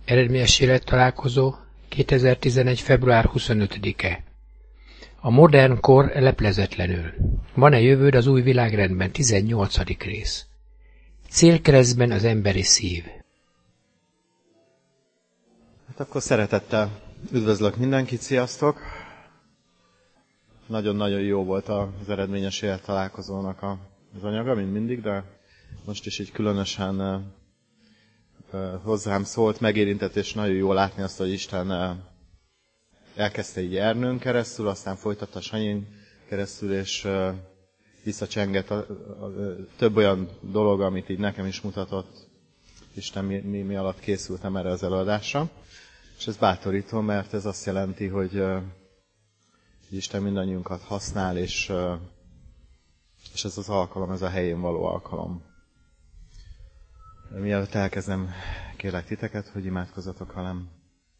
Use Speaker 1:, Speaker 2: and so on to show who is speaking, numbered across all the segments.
Speaker 1: Eredményes élettalálkozó 2011. február 25-e. A modern kor leplezetlenül. Van-e jövőd az új világrendben? 18. rész. Célkeresztben az emberi szív.
Speaker 2: Hát akkor szeretettel üdvözlök mindenkit, sziasztok! Nagyon-nagyon jó volt az eredményes élettalálkozónak az anyaga, mint mindig, de most is így különösen hozzám szólt, megérintett, és nagyon jó látni azt, hogy Isten elkezdte így Ernőn keresztül, aztán folytatta Sanyin keresztül, és visszacsengett több olyan dolog, amit így nekem is mutatott Isten mi alatt készültem erre az előadásra. És ez bátorító, mert ez azt jelenti, hogy Isten mindannyiunkat használ, és ez az alkalom, ez a helyén való alkalom. Mielőtt elkezdem, kérlek titeket, hogy imádkozzatok velem.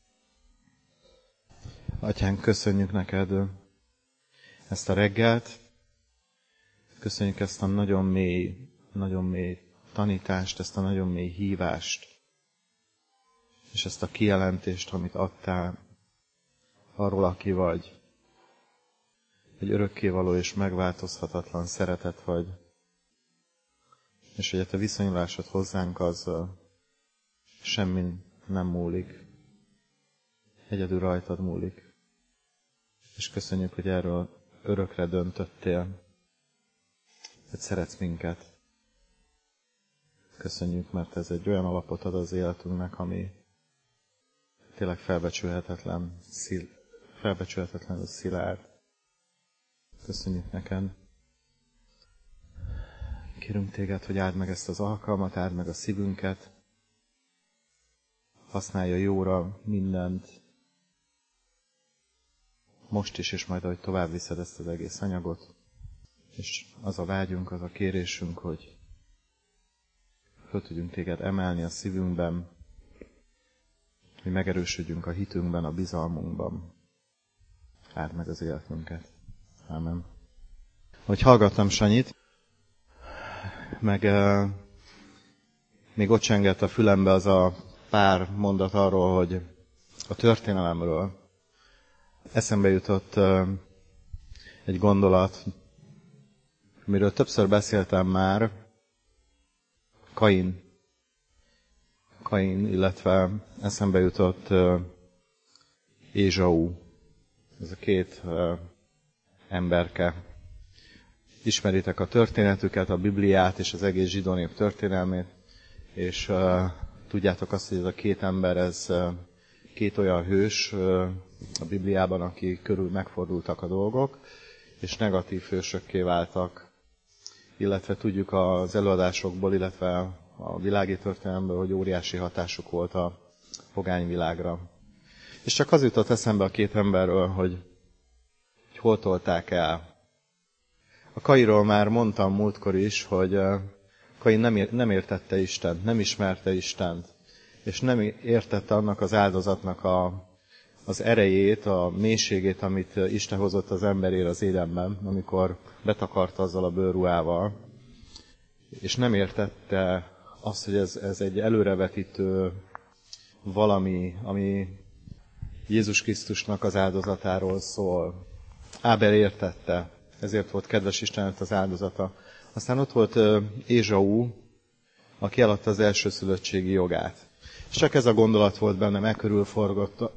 Speaker 2: Atyánk, köszönjük neked ezt a reggelt, köszönjük ezt a nagyon mély tanítást, ezt a nagyon mély hívást, és ezt a kijelentést, amit adtál arról, aki vagy. Egy örökkévaló és megváltozhatatlan szeretet vagy, és hogy a te viszonyulásod hozzánk az semmin nem múlik. Egyedül rajtad múlik. És köszönjük, hogy erről örökre döntöttél, hogy szeretsz minket. Köszönjük, mert ez egy olyan alapot ad az életünknek, ami tényleg felbecsülhetetlen szilárd. Köszönjük neked. Kérünk téged, hogy áld meg ezt az alkalmat, áld meg a szívünket, használja jóra mindent, most is, és majd ahogy tovább viszed ezt az egész anyagot. És az a vágyunk, az a kérésünk, hogy föl tudjunk téged emelni a szívünkben, hogy megerősödjünk a hitünkben, a bizalmunkban. Áld meg az életünket. Ámen. Hogy hallgattam Sanyit, meg még ott csengett a fülembe az a pár mondat arról, hogy a történelemről eszembe jutott egy gondolat, amiről többször beszéltem már, Kain, illetve eszembe jutott Ézsau, ez a két emberke. Ismeritek a történetüket, a Bibliát és az egész zsidó nép történelmét, és tudjátok azt, hogy ez a két ember, ez két olyan hős a Bibliában, aki körül megfordultak a dolgok, és negatív hősökké váltak. Illetve tudjuk az előadásokból, illetve a világi történelemből, hogy óriási hatásuk volt a pogányvilágra. És csak az jutott eszembe a két emberről, hogy hol tolták el. A Kainról már mondtam múltkor is, hogy Kain nem értette Istent, nem ismerte Istent, és nem értette annak az áldozatnak az erejét, a mélységét, amit Isten hozott az emberére az Édenben, amikor betakarta azzal a bőrruhával, és nem értette azt, hogy ez egy előrevetítő valami, ami Jézus Krisztusnak az áldozatáról szól. Ábel értette, ezért volt kedves Istennek az áldozata. Aztán ott volt Ézsau, aki eladta az elsőszülöttségi jogát. És csak ez a gondolat volt bennem, körül forgott.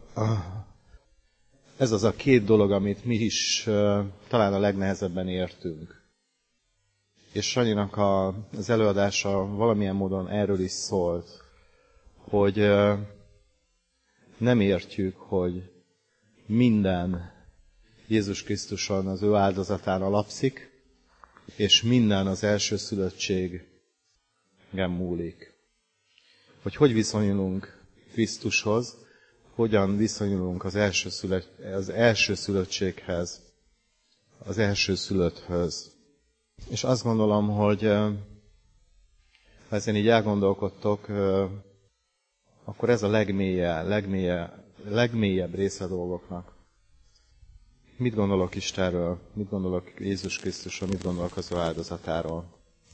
Speaker 2: Ez az a két dolog, amit mi is talán a legnehezebben értünk. És Sanyinak az előadása valamilyen módon erről is szólt, hogy nem értjük, hogy minden Jézus Krisztuson, az ő áldozatán alapszik, és minden az elsőszülöttségen múlik. Hogy viszonyulunk Krisztushoz, hogyan viszonyulunk az elsőszülöttséghez, az elsőszülötthöz. És azt gondolom, hogy ha ezen így elgondolkodtok, akkor ez a legmélyebb része a dolgoknak. Mit gondolok Istenről? Mit gondolok Jézus Krisztusról? Mit gondolok az ő áldozatáról?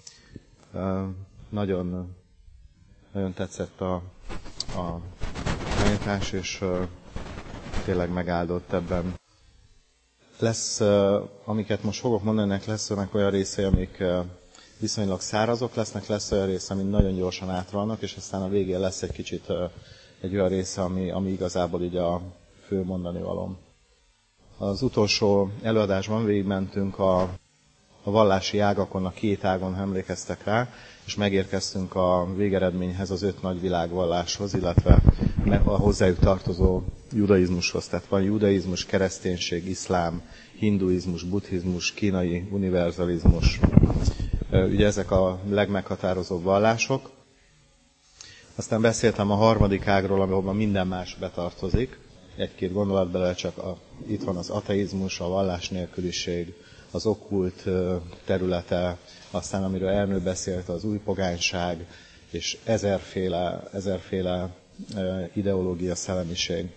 Speaker 2: Nagyon, nagyon tetszett tanítás, és tényleg megáldott ebben. Lesz, amiket most fogok mondani, lesznek olyan részei, amik viszonylag szárazok lesznek, lesz olyan része, ami nagyon gyorsan átvannak, és aztán a végén lesz egy kicsit egy olyan része, ami igazából így a fő mondani valóm. Az utolsó előadásban végigmentünk a vallási ágakon, a két ágon, ha emlékeztek rá, és megérkeztünk a végeredményhez, az 5 nagy világvalláshoz, illetve a hozzájuk tartozó judaizmushoz. Tehát van judaizmus, kereszténység, iszlám, hinduizmus, buddhizmus, kínai univerzalizmus. Ugye ezek a legmeghatározóbb vallások. Aztán beszéltem a harmadik ágról, ahol minden más betartozik. Egy-két gondolat bele, csak itt van az ateizmus, a vallás nélküliség, az okkult területe, aztán amiről Ernő beszélt, az új pogányság, és ezerféle ideológia, szellemiség.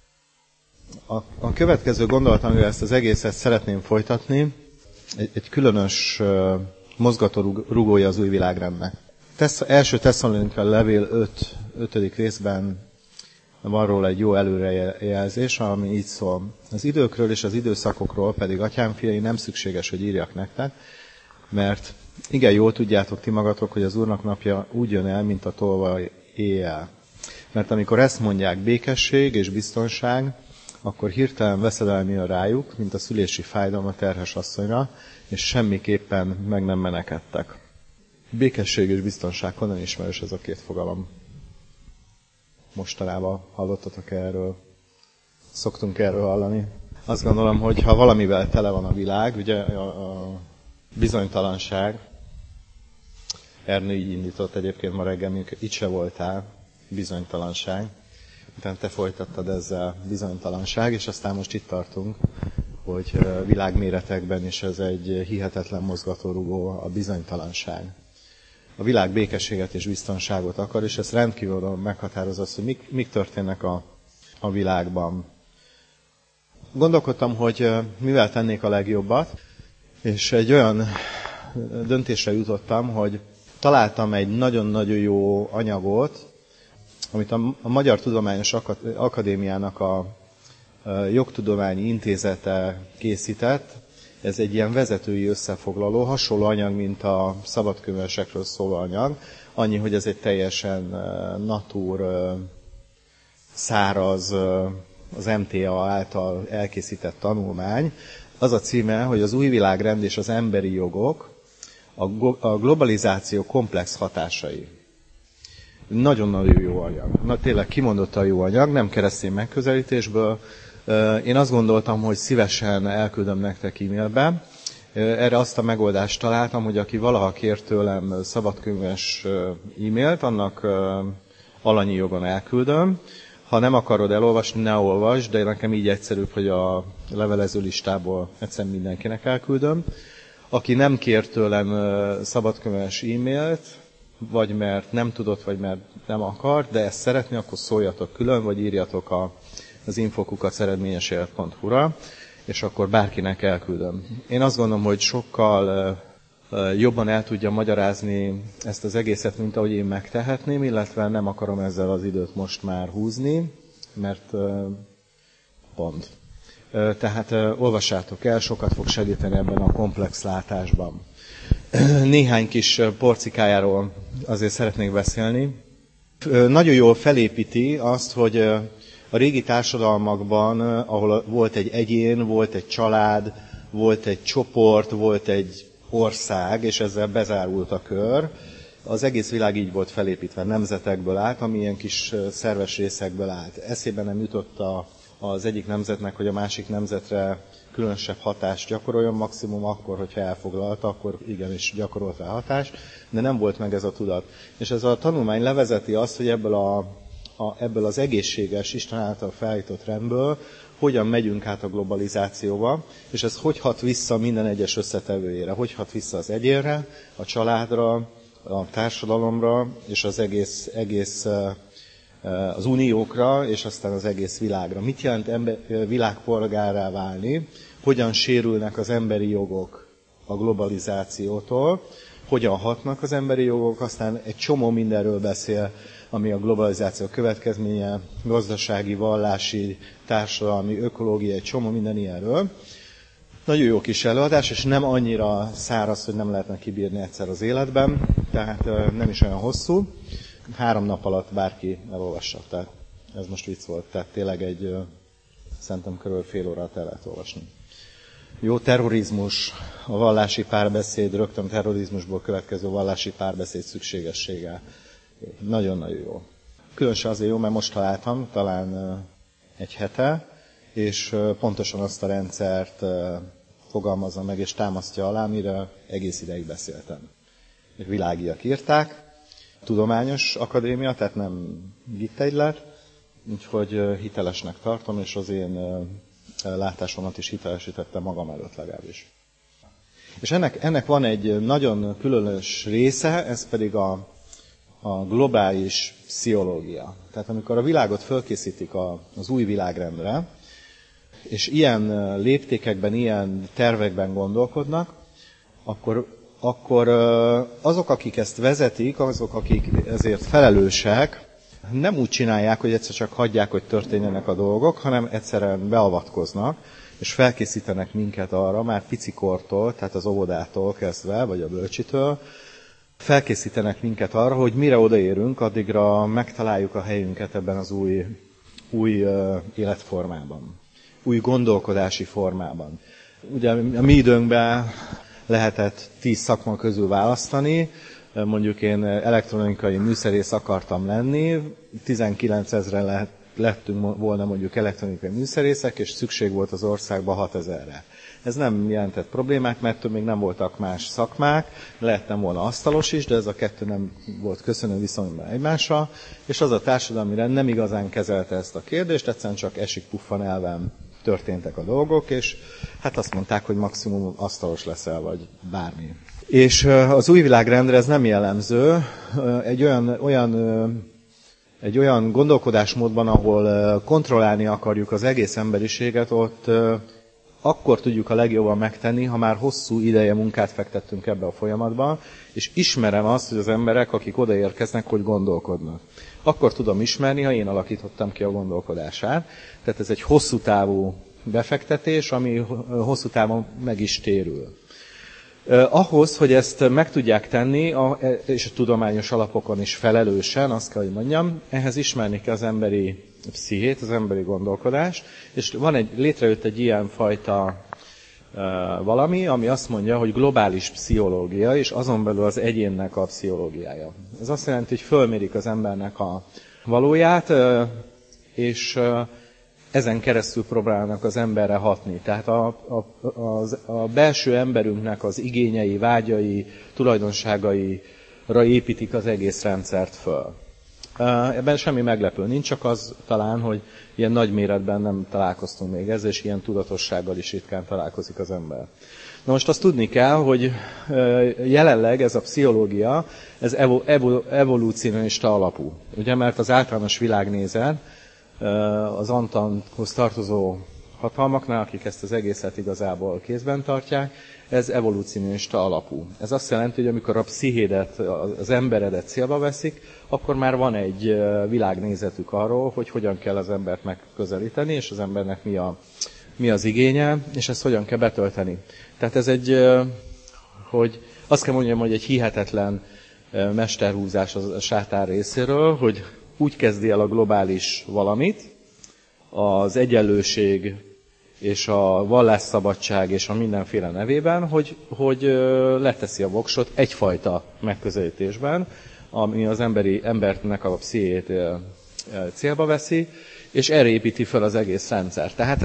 Speaker 2: A következő gondolat, amivel ezt az egészet szeretném folytatni, egy különös mozgatórugója az új világrendnek. Első Tesszalonika levél 5. részben van róla egy jó előrejelzés, ami így szól. Az időkről és az időszakokról pedig, atyám fiai, nem szükséges, hogy írjak nektek, mert igen, jól tudjátok ti magatok, hogy az Úrnak napja úgy jön el, mint a tolvaj éjjel. Mert amikor ezt mondják, békesség és biztonság, akkor hirtelen veszedelem jön rájuk, mint a szülési fájdalom a terhes asszonyra, és semmiképpen meg nem menekedtek. Békesség és biztonság, honnan ismerős ez a két fogalom? Mostanában hallottatok erről? Szoktunk erről hallani? Azt gondolom, hogy ha valamivel tele van a világ, ugye a bizonytalanság, Ernő így indított egyébként ma reggel, amikor itt se voltál, bizonytalanság. Utána te folytattad ezzel bizonytalanság, és aztán most itt tartunk, hogy világméretekben is ez egy hihetetlen mozgatórugó, a bizonytalanság. A világ békességet és biztonságot akar, és ez rendkívül meghatározza azt, hogy mik történnek a világban. Gondolkodtam, hogy mivel tennék a legjobbat, és egy olyan döntésre jutottam, hogy találtam egy nagyon-nagyon jó anyagot, amit a Magyar Tudományos Akadémiának a Jogtudományi Intézete készített. Ez egy ilyen vezetői összefoglaló, hasonló anyag, mint a szabadkönyvesekről szóló anyag. Annyi, hogy ez egy teljesen natur, száraz, az MTA által elkészített tanulmány. Az a címe, hogy az új világrend és az emberi jogok, a globalizáció komplex hatásai. Nagyon-nagyon jó anyag. Tényleg kimondottan jó anyag, nem keresztény megközelítésből. Én azt gondoltam, hogy szívesen elküldöm nektek e-mailbe. Erre azt a megoldást találtam, hogy aki valaha kért tőlem szabadkönyves e-mailt, annak alanyi jogon elküldöm. Ha nem akarod elolvasni, ne olvasd, de nekem így egyszerűbb, hogy a levelező listából egyszerűen mindenkinek elküldöm. Aki nem kért tőlem szabadkönyves e-mailt, vagy mert nem tudott, vagy mert nem akar, de ezt szeretné, akkor szóljatok külön, vagy írjatok az infokukaceredményesért.hu-ra, és akkor bárkinek elküldöm. Én azt gondolom, hogy sokkal jobban el tudja magyarázni ezt az egészet, mint ahogy én megtehetném, illetve nem akarom ezzel az időt most már húzni, mert pont. Tehát olvassátok el, sokat fog segíteni ebben a komplex látásban. Néhány kis porcikájáról azért szeretnék beszélni. Nagyon jól felépíti azt, hogy a régi társadalmakban, ahol volt egy egyén, volt egy család, volt egy csoport, volt egy ország, és ezzel bezárult a kör, az egész világ így volt felépítve, nemzetekből állt, ami ilyen kis szerves részekből állt. Eszébe nem jutott az egyik nemzetnek, hogy a másik nemzetre különösebb hatást gyakoroljon, maximum akkor, hogyha elfoglalta, akkor igenis gyakorolt rá hatást, de nem volt meg ez a tudat. És ez a tanulmány levezeti azt, hogy ebből az egészséges, Isten által felállított rendből hogyan megyünk át a globalizációba, és ez hogy hat vissza minden egyes összetevőjére, hogy hat vissza az egyénre, a családra, a társadalomra, és az egész az uniókra, és aztán az egész világra. Mit jelent világpolgárrá válni? Hogyan sérülnek az emberi jogok a globalizációtól? Hogyan hatnak az emberi jogok? Aztán egy csomó mindenről beszél ami a globalizáció következménye, gazdasági, vallási, társadalmi, ökológiai, egy csomó minden ilyenről. Nagyon jó kis előadás, és nem annyira száraz, hogy nem lehetne kibírni egyszer az életben, tehát nem is olyan hosszú. 3 nap alatt bárki elolvassa, tehát ez most vicc volt, tehát tényleg szerintem körülbelül fél órát el lehet olvasni. Jó, terrorizmus, a vallási párbeszéd, rögtön terrorizmusból következő vallási párbeszéd szükségessége. Nagyon-nagyon jó. Különösen azért jó, mert most találtam, talán egy hete, és pontosan azt a rendszert fogalmazza meg és támasztja alá, amire egész ideig beszéltem. Világiak írták, tudományos akadémia, tehát nem gittegylet, úgyhogy hitelesnek tartom, és az én látásomat is hitelesítette magam előtt legalábbis. És ennek van egy nagyon különös része, ez pedig a globális pszichológia. Tehát amikor a világot fölkészítik az új világrendre, és ilyen léptékekben, ilyen tervekben gondolkodnak, akkor azok, akik ezt vezetik, azok, akik ezért felelősek, nem úgy csinálják, hogy egyszer csak hagyják, hogy történjenek a dolgok, hanem egyszerűen beavatkoznak, és felkészítenek minket arra, már picikortól, tehát az óvodától kezdve, vagy a bölcsitől, felkészítenek minket arra, hogy mire odaérünk, addigra megtaláljuk a helyünket ebben az új életformában, új gondolkodási formában. Ugye a mi időnkben lehetett 10 szakma közül választani, mondjuk én elektronikai műszerész akartam lenni, 19 000-re lettünk volna mondjuk elektronikai műszerészek, és szükség volt az országban 6000-re. Ez nem jelentett problémát, mert még nem voltak más szakmák, lehettem volna asztalos is, de ez a kettő nem volt köszönő viszonyban egymással, és az a társadalmi rend nem igazán kezelte ezt a kérdést, egyszerűen csak esik-puffan elven történtek a dolgok, és hát azt mondták, hogy maximum asztalos leszel, vagy bármi. És az új világrendre ez nem jellemző, egy olyan gondolkodásmódban, ahol kontrollálni akarjuk az egész emberiséget, ott akkor tudjuk a legjobban megtenni, ha már hosszú ideje munkát fektettünk ebbe a folyamatba, és ismerem azt, hogy az emberek, akik odaérkeznek, hogy gondolkodnak. Akkor tudom ismerni, ha én alakítottam ki a gondolkodását. Tehát ez egy hosszú távú befektetés, ami hosszú távon meg is térül. Ahhoz, hogy ezt meg tudják tenni, és a tudományos alapokon is felelősen, azt kell, hogy mondjam, ehhez ismerni kell az emberi pszichét, az emberi gondolkodást, és létrejött egy ilyen fajta valami, ami azt mondja, hogy globális pszichológia, és azon belül az egyénnek a pszichológiája. Ez azt jelenti, hogy fölmérik az embernek a valóját, és ezen keresztül próbálnak az emberre hatni. Tehát a belső emberünknek az igényei, vágyai, tulajdonságaira építik az egész rendszert föl. Ebben semmi meglepő nincs, csak az talán, hogy ilyen nagy méretben nem találkoztunk még ezzel, és ilyen tudatossággal is ritkán találkozik az ember. Na most azt tudni kell, hogy jelenleg ez a pszichológia, ez evolúcionista alapú. Ugye, mert az általános világnézet az Antanthoz tartozó hatalmaknál, akik ezt az egészet igazából kézben tartják, ez evolúcionista alapú. Ez azt jelenti, hogy amikor a pszichédet, az emberedet célba veszik, akkor már van egy világnézetük arról, hogy hogyan kell az embert megközelíteni, és az embernek mi az igénye, és ezt hogyan kell betölteni. Tehát ez hogy azt kell mondjam, hogy egy hihetetlen mesterhúzás a sátán részéről, hogy úgy kezdi el a globális valamit, az egyenlőség és a vallásszabadság és a mindenféle nevében, hogy leteszi a voksot egyfajta megközelítésben, ami az embernek a pszichét célba veszi, és erre építi fel az egész rendszer. Tehát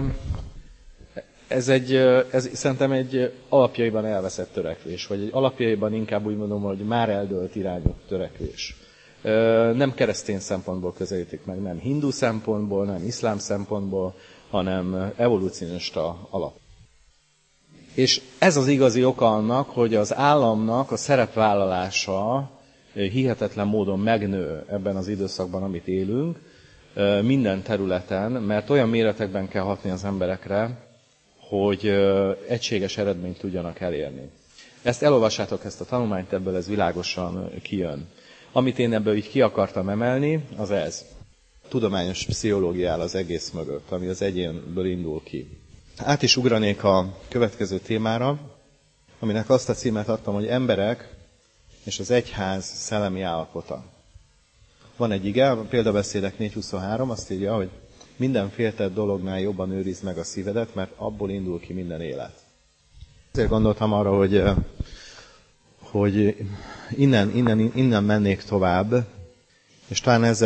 Speaker 2: ez szerintem egy alapjaiban elveszett törekvés, vagy egy alapjaiban inkább úgy mondom, hogy már eldőlt irányú törekvés. Nem keresztény szempontból közelítik meg, nem hindu szempontból, nem iszlám szempontból, hanem evolúcionista alap. És ez az igazi oka annak, hogy az államnak a szerepvállalása hihetetlen módon megnő ebben az időszakban, amit élünk, minden területen, mert olyan méretekben kell hatni az emberekre, hogy egységes eredményt tudjanak elérni. Elolvassátok ezt a tanulmányt, ebből ez világosan kijön. Amit én ebből így ki akartam emelni, az ez. Tudományos pszichológia áll az egész mögött, ami az egyénből indul ki. Át is ugranék a következő témára, aminek azt a címet adtam, hogy emberek és az egyház szellemi állapota. Van egy ige, Példabeszédek 4.23, azt írja, hogy minden féltett dolognál jobban őrizd meg a szívedet, mert abból indul ki minden élet. Ezért gondoltam arra, hogy innen mennék tovább, és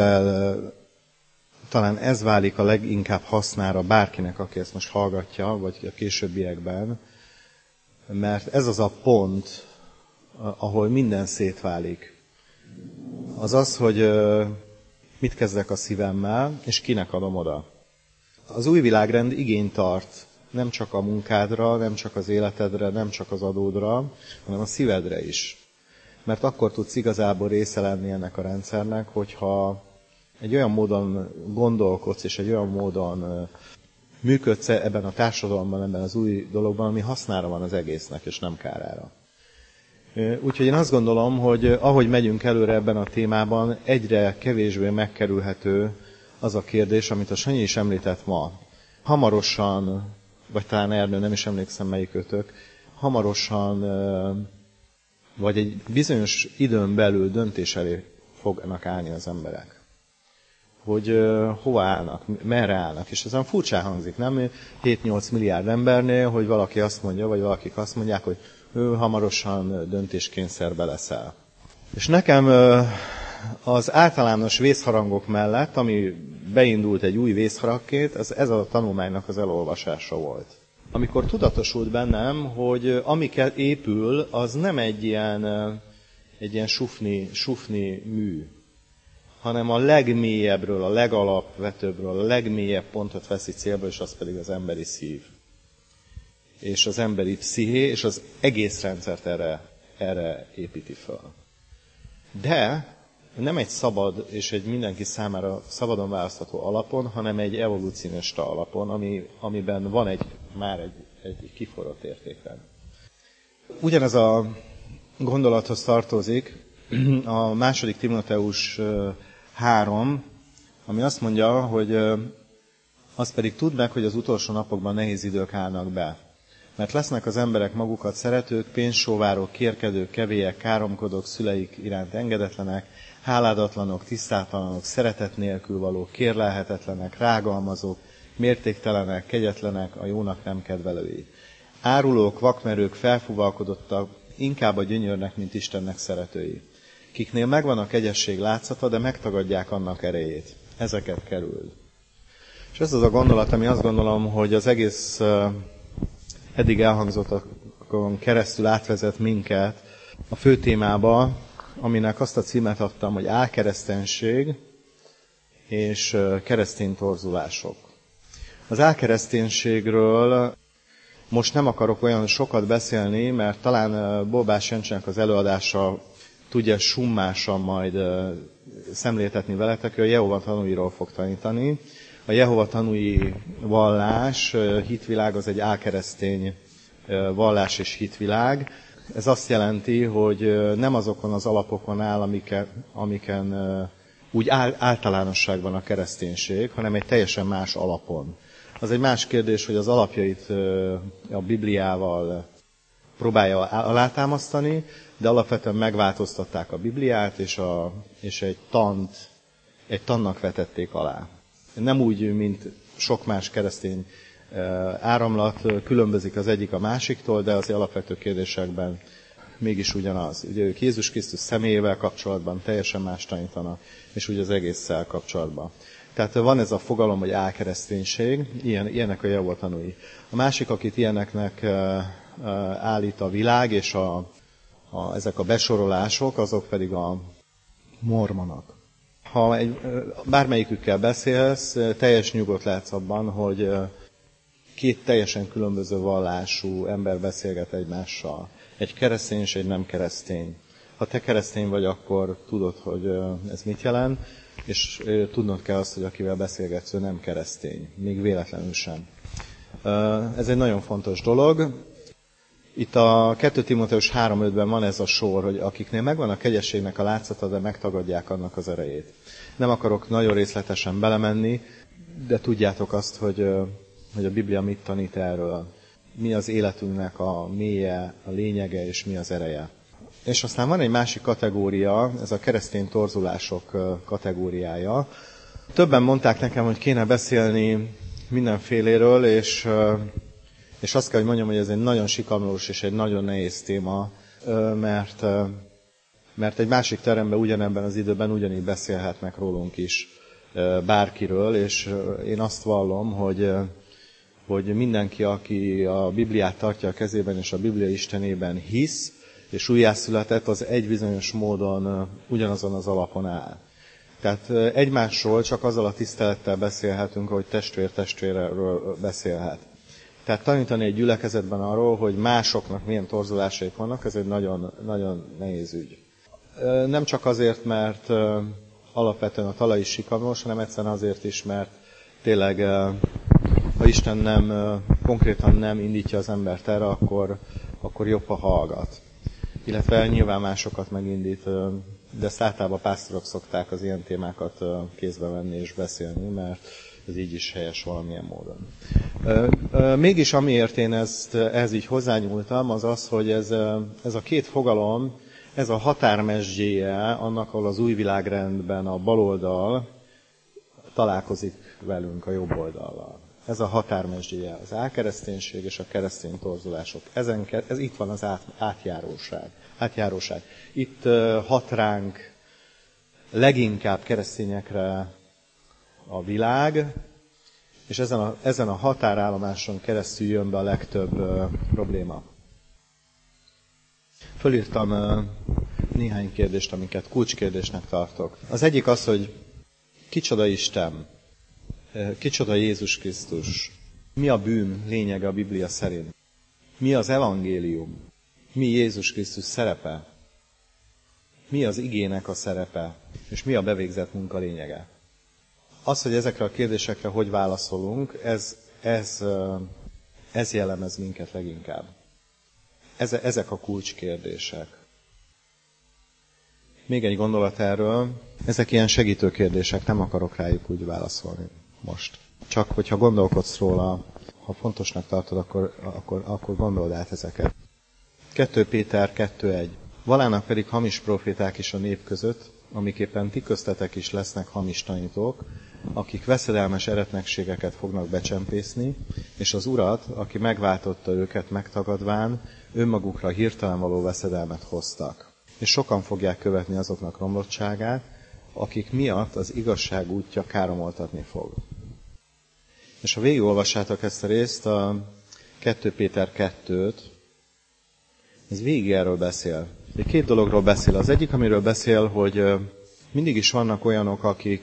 Speaker 2: talán ez válik a leginkább hasznára bárkinek, aki ezt most hallgatja, vagy a későbbiekben, mert ez az a pont, ahol minden szétválik. Az az, hogy mit kezdek a szívemmel, és kinek adom oda. Az új világrend igényt tart nem csak a munkádra, nem csak az életedre, nem csak az adódra, hanem a szívedre is. Mert akkor tudsz igazából része lenni ennek a rendszernek, hogyha egy olyan módon gondolkodsz, és egy olyan módon működsz ebben a társadalomban, ebben az új dologban, ami hasznára van az egésznek, és nem kárára. Úgyhogy én azt gondolom, hogy ahogy megyünk előre ebben a témában, egyre kevésbé megkerülhető az a kérdés, amit a Sanyi is említett ma. Hamarosan, vagy talán Ernő, nem is emlékszem melyikőtök, hamarosan, vagy egy bizonyos időn belül döntés elé fognak állni az emberek. Hogy hova állnak, merre állnak. És ezen furcsán hangzik, nem? 7-8 milliárd embernél, hogy valaki azt mondja, vagy valakik azt mondják, hogy ő hamarosan döntéskényszerbe leszel. És nekem az általános vészharangok mellett, ami beindult egy új vészharangként, ez a tanulmánynak az elolvasása volt. Amikor tudatosult bennem, hogy amiket épül, az nem egy ilyen sufni mű, hanem a legmélyebbről, a legalapvetőbbről, a legmélyebb pontot veszi célba, és az pedig az emberi szív. És az emberi psziché, és az egész rendszert erre építi fel. De nem egy szabad, és egy mindenki számára szabadon választható alapon, hanem egy evolúcionista alapon, amiben van már egy kiforrott értékrend. Ugyanez a gondolathoz tartozik a 2. Timóteus 3, ami azt mondja, hogy azt pedig tudd meg, hogy az utolsó napokban nehéz idők állnak be. Mert lesznek az emberek magukat szeretők, pénzsóvárok, kérkedők, kevélyek, káromkodók, szüleik iránt engedetlenek, háládatlanok, tisztátalanok, szeretet nélkül valók, kérlelhetetlenek, rágalmazók, mértéktelenek, kegyetlenek, a jónak nem kedvelői. Árulók, vakmerők, felfúvalkodottak, inkább a gyönyörnek, mint Istennek szeretői. Kiknél megvan a kegyesség látszata, de megtagadják annak erejét. Ezeket kerüld. És ez az a gondolat, ami azt gondolom, hogy az egész eddig elhangzottakon keresztül átvezet minket a fő témába, aminek azt a címet adtam, hogy álkereszténység és keresztény torzulások. Az álkereszténységről most nem akarok olyan sokat beszélni, mert talán Bolbás Jencsének az előadása tudja summásan majd szemléltetni veletek, ő a Jehova tanúiról fog tanítani. A Jehova tanúi vallás, hitvilág az egy álkeresztény vallás és hitvilág. Ez azt jelenti, hogy nem azokon az alapokon áll, amiken úgy általánosságban a kereszténység, hanem egy teljesen más alapon. Az egy más kérdés, hogy az alapjait a Bibliával próbálja alátámasztani, de alapvetően megváltoztatták a Bibliát, és egy tannak vetették alá. Nem úgy, mint sok más keresztény áramlat, különbözik az egyik a másiktól, de az alapvető kérdésekben mégis ugyanaz. Ugye ők Jézus Krisztus személyével kapcsolatban teljesen más tanítanak, és úgy az egésszel kapcsolatban. Tehát van ez a fogalom, hogy álkereszténység, ilyenek a Jehova tanúi. A másik, akit ilyeneknek állít a világ, és ezek a besorolások, azok pedig a mormonok. Ha bármelyikükkel beszélsz, teljes nyugodt lehetsz abban, hogy két teljesen különböző vallású ember beszélget egymással. Egy keresztény és egy nem keresztény. Ha te keresztény vagy, akkor tudod, hogy ez mit jelent, és tudnod kell azt, hogy akivel beszélgetsz, ő nem keresztény, még véletlenül sem. Ez egy nagyon fontos dolog. Itt a 2 Timóteus 3:5-ben van ez a sor, hogy akiknél megvan a kegyességnek a látszata, de megtagadják annak az erejét. Nem akarok nagyon részletesen belemenni, de tudjátok azt, hogy a Biblia mit tanít erről. Mi az életünknek a mélye, a lényege, és mi az ereje. És aztán van egy másik kategória, ez a keresztény torzulások kategóriája. Többen mondták nekem, hogy kéne beszélni mindenféléről, és azt kell, hogy mondjam, hogy ez egy nagyon sikamlós és egy nagyon nehéz téma, mert egy másik teremben ugyanebben az időben ugyanígy beszélhetnek rólunk is bárkiről, és én azt vallom, hogy mindenki, aki a Bibliát tartja a kezében, és a Biblia Istenében hisz, és újjászületett, az egy bizonyos módon ugyanazon az alapon áll. Tehát egymásról csak azzal a tisztelettel beszélhetünk, hogy testvér testvérről beszélhet. Tehát tanítani egy gyülekezetben arról, hogy másoknak milyen torzulásaik vannak, ez egy nagyon, nagyon nehéz ügy. Nem csak azért, mert alapvetően a talaj is sikamlós, hanem egyszerűen azért is, mert tényleg, ha Isten konkrétan nem indítja az embert erre, akkor jobb, ha hallgat. Illetve nyilván másokat megindít, de ezt általában pásztorok szokták az ilyen témákat kézbe venni és beszélni, mert ez így is helyes valamilyen módon. Mégis amiért én ehhez így hozzányúltam, az az, hogy ez a két fogalom, ez a határmezsdjéje annak, ahol az új világrendben a baloldal találkozik velünk a jobb oldallal. Ez a határmezsdjéje, az álkereszténység és a keresztény torzulások. Ez itt van az átjáróság. Itt hat ránk leginkább keresztényekre a világ, és ezen a határállomáson keresztül jön be a legtöbb probléma. Fölírtam néhány kérdést, amiket kulcskérdésnek tartok. Az egyik az, hogy kicsoda Isten, kicsoda Jézus Krisztus, mi a bűn lényege a Biblia szerint, mi az evangélium, mi Jézus Krisztus szerepe, mi az igének a szerepe, és mi a bevégzett munka lényege. Az, hogy ezekre a kérdésekre hogy válaszolunk, ez jellemez minket leginkább. Ezek a kulcskérdések. Még egy gondolat erről, ezek ilyen segítő kérdések, nem akarok rájuk úgy válaszolni most. Csak hogyha gondolkodsz róla, ha fontosnak tartod, akkor gondold át ezeket. 2 Péter 2:1. Valának pedig hamis proféták is a nép között, amiképpen ti köztetek is lesznek hamis tanítók, akik veszedelmes eretnekségeket fognak becsempészni, és az Urat, aki megváltotta őket megtagadván, önmagukra hirtelen való veszedelmet hoztak. És sokan fogják követni azoknak romlottságát, akik miatt az igazság útja káromoltatni fog. És ha végigolvassátok ezt a részt, a 2 Péter 2-t, ez végig erről beszél. De 2 dologról beszél. Az egyik, amiről beszél, hogy mindig is vannak olyanok,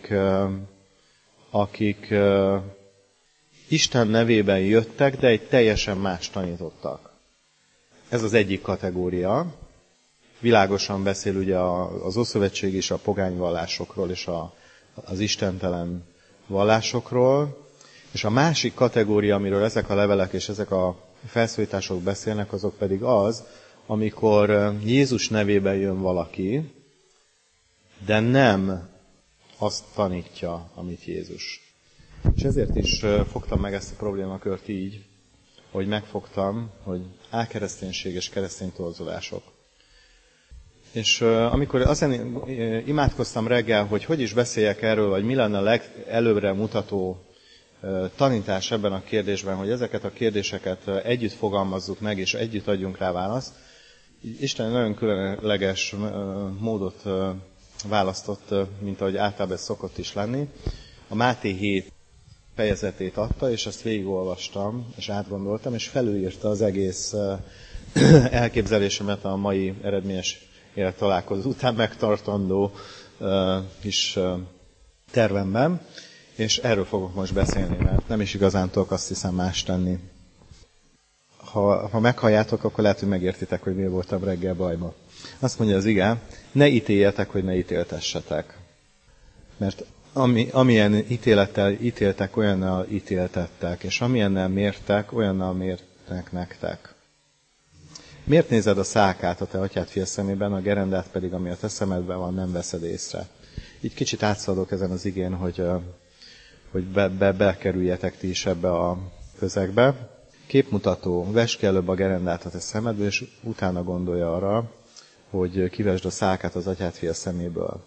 Speaker 2: akik Isten nevében jöttek, de egy teljesen más tanítottak. Ez az egyik kategória. Világosan beszél ugye az Ószövetség is a pogány vallásokról és az istentelen vallásokról. És a másik kategória, amiről ezek a levelek és ezek a felszólítások beszélnek, azok pedig az, amikor Jézus nevében jön valaki, de nem azt tanítja, amit Jézus. És ezért is fogtam meg ezt a problémakört így, hogy megfogtam, hogy álkereszténység és keresztény torzulások. És amikor azon imádkoztam reggel, hogy is beszéljek erről, vagy mi lenne a legelőbbre mutató tanítás ebben a kérdésben, hogy ezeket a kérdéseket együtt fogalmazzuk meg, és együtt adjunk rá választ, Isten nagyon különleges módot választott, mint ahogy általában szokott is lenni. A Máté 7 fejezetét adta, és azt végigolvastam, és átgondoltam, és felülírta az egész elképzelésemet a mai eredményes élettalálkozó után megtartandó is tervemben, és erről fogok most beszélni, mert nem is igazán tudok azt hiszem más tenni. Ha meghalljátok, akkor lehet, hogy megértitek, hogy miért voltam reggel bajban. Azt mondja az ige, ne ítéljetek, hogy ne ítéltessetek. Mert amilyen ítélettel ítéltek, olyannal ítéltettek, és amilyennel mértek, olyannal mértek nektek. Miért nézed a szálkát a te atyád fia szemében, a gerendát pedig, ami a te szemedben van, nem veszed észre? Így kicsit átszaladok ezen az igén, hogy bekerüljetek ti is ebbe a közegbe. Képmutató, vesd ki előbb a gerendát a te szemedből, és utána gondolj arra, hogy kivesd a szálkát az atyád fia szeméből.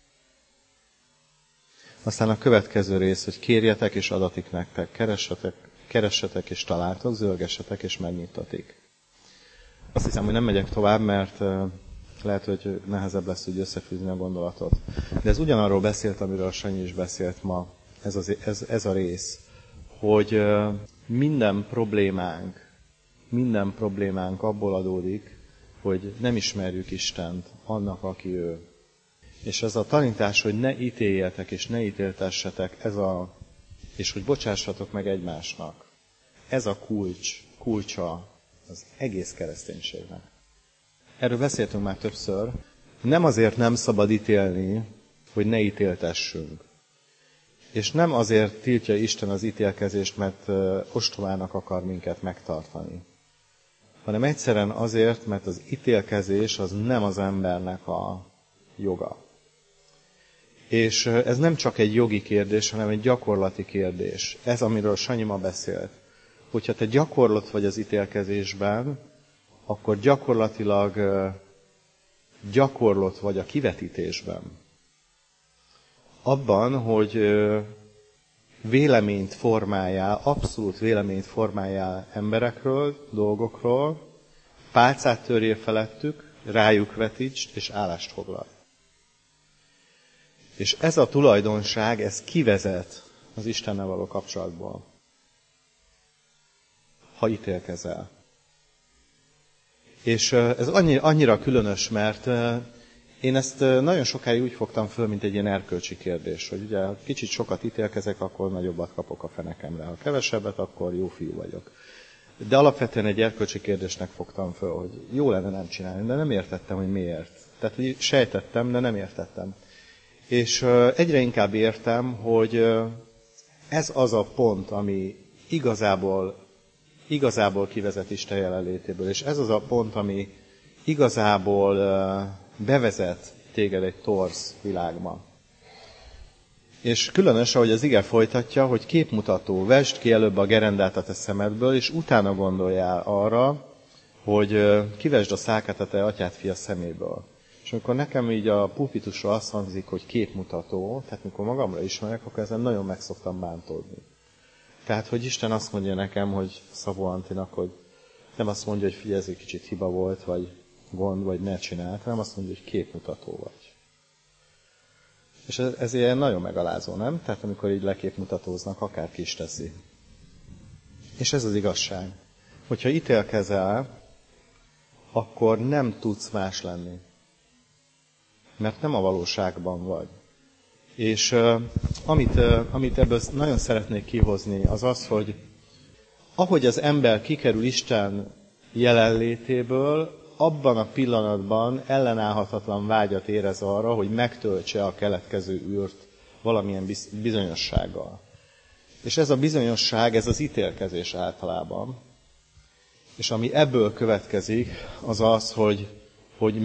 Speaker 2: Aztán a következő rész, hogy kérjetek és adatik nektek, keressetek és találtok, zörgessetek és megnyitatik. Azt hiszem, hogy nem megyek tovább, mert lehet, hogy nehezebb lesz úgy összefűzni a gondolatot. De ez ugyanarról beszélt, amiről Sanyi is beszélt ma, ez a rész, hogy minden problémánk abból adódik, hogy nem ismerjük Istent annak, aki ő. És ez a tanítás, hogy ne ítéljetek és ne ítéltessetek, és hogy bocsássatok meg egymásnak. Ez a kulcsa az egész kereszténységnek. Erről beszéltünk már többször. Nem azért nem szabad ítélni, hogy ne ítéltessünk. És nem azért tiltja Isten az ítélkezést, mert ostobának akar minket megtartani. Hanem egyszerűen azért, mert az ítélkezés az nem az embernek a joga. És ez nem csak egy jogi kérdés, hanem egy gyakorlati kérdés. Ez, amiről Sanyi ma beszélt. Hogyha te gyakorlott vagy az ítélkezésben, akkor gyakorlatilag gyakorlott vagy a kivetítésben. Abban, hogy abszolút véleményt formáljál emberekről, dolgokról, pálcát törjél felettük, rájuk vetítsd, és állást foglalj. És ez a tulajdonság, ez kivezet az Istennel való kapcsolatból, ha ítélkezel. És ez annyira különös, mert én ezt nagyon sokáig úgy fogtam föl, mint egy ilyen erkölcsi kérdés, hogy ugye, ha kicsit sokat ítélkezek, akkor nagyobbat kapok a fenekemre. Ha kevesebbet, akkor jó fiú vagyok. De alapvetően egy erkölcsi kérdésnek fogtam föl, hogy jó lenne nem csinálni, de nem értettem, hogy miért. Tehát, hogy sejtettem, de nem értettem. És egyre inkább értem, hogy ez az a pont, ami igazából kivezet Isten jelenlétéből, és ez az a pont, ami igazából bevezet téged egy torz világba. És különös, ahogy az ige folytatja, hogy képmutató, vesd ki előbb a gerendát a te szemedből, és utána gondoljál arra, hogy kivesd a szálkát a te atyád fia szeméből. És amikor nekem így a pulpitusról azt hangzik, hogy képmutató, tehát mikor magamra ismerek, akkor ezen nagyon meg szoktam bántódni. Tehát, hogy Isten azt mondja nekem, hogy Szabó Antinak, hogy nem azt mondja, hogy figyelj, ez egy kicsit hiba volt, vagy gond, vagy ne csináld, hanem azt mondja, hogy képmutató vagy. És ez ilyen nagyon megalázó, nem? Tehát amikor így leképmutatóznak, akárki is teszi. És ez az igazság. Hogyha ítélkezel, akkor nem tudsz más lenni. Mert nem a valóságban vagy. És amit ebből nagyon szeretnék kihozni, az az, hogy ahogy az ember kikerül Isten jelenlétéből, abban a pillanatban ellenállhatatlan vágyat érez arra, hogy megtöltse a keletkező űrt valamilyen bizonyossággal. És ez a bizonyosság, ez az ítélkezés általában. És ami ebből következik, az az, hogy